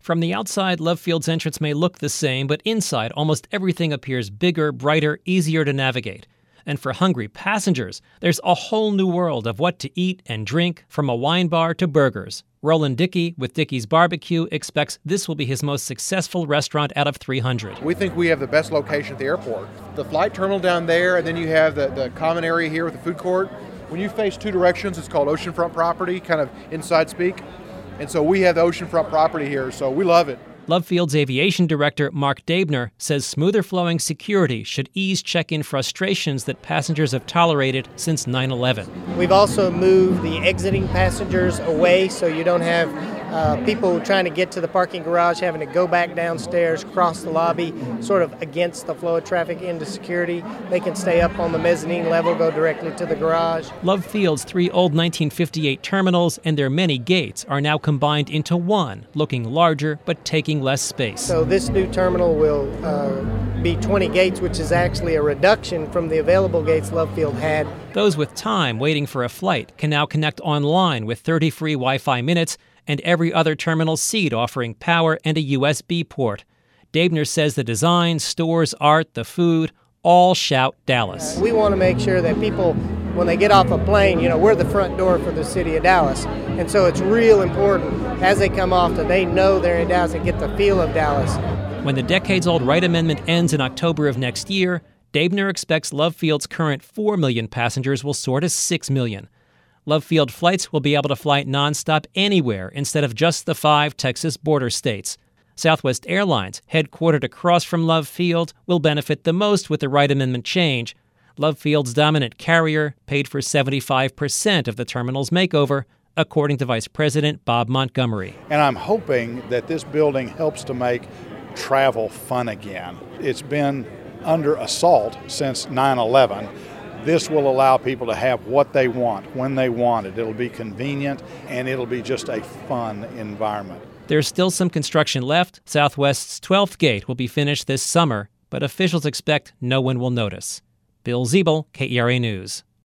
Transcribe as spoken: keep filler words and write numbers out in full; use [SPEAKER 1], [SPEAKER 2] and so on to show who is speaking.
[SPEAKER 1] From the outside, Love Field's entrance may look the same, but inside, almost everything appears bigger, brighter, easier to navigate. And for hungry passengers, there's a whole new world of what to eat and drink, from a wine bar to burgers. Roland Dickey with Dickey's Barbecue expects this will be his most successful restaurant out of three hundred.
[SPEAKER 2] We think we have the best location at the airport. The flight terminal down there, and then you have the, the common area here with the food court. When you face two directions, it's called oceanfront property, kind of inside speak. And so we have the oceanfront property here, so we love it.
[SPEAKER 1] Love Field's aviation director, Mark Dabner, says smoother flowing security should ease check-in frustrations that passengers have tolerated since nine eleven.
[SPEAKER 3] We've also moved the exiting passengers away so you don't have uh, people trying to get to the parking garage having to go back downstairs, cross the lobby, sort of against the flow of traffic into security. They can stay up on the mezzanine level, go directly to the garage.
[SPEAKER 1] Love Field's three old nineteen fifty-eight terminals and their many gates are now combined into one, looking larger but taking less space.
[SPEAKER 3] So this new terminal will uh, be twenty gates, which is actually a reduction from the available gates Love Field had.
[SPEAKER 1] Those with time waiting for a flight can now connect online with thirty free Wi-Fi minutes and every other terminal seat offering power and a U S B port. Dabner says the design, stores, art, the food, all shout Dallas.
[SPEAKER 3] Uh, we want to make sure that people, when they get off a plane, you know, we're the front door for the city of Dallas. And so it's real important as they come off that they know they're in Dallas and get the feel of Dallas.
[SPEAKER 1] When the decades-old Wright Amendment ends in October of next year, Dabner expects Love Field's current four million passengers will soar to six million. Love Field flights will be able to fly nonstop anywhere instead of just the five Texas border states. Southwest Airlines, headquartered across from Love Field, will benefit the most with the Wright Amendment change. Love Field's dominant carrier paid for seventy-five percent of the terminal's makeover, according to Vice President Bob Montgomery.
[SPEAKER 4] And I'm hoping that this building helps to make travel fun again. It's been under assault since nine eleven. This will allow people to have what they want, when they want it. It'll be convenient, and it'll be just a fun environment.
[SPEAKER 1] There's still some construction left. Southwest's twelfth gate will be finished this summer, but officials expect no one will notice. Bill Ziebel, K E R A News.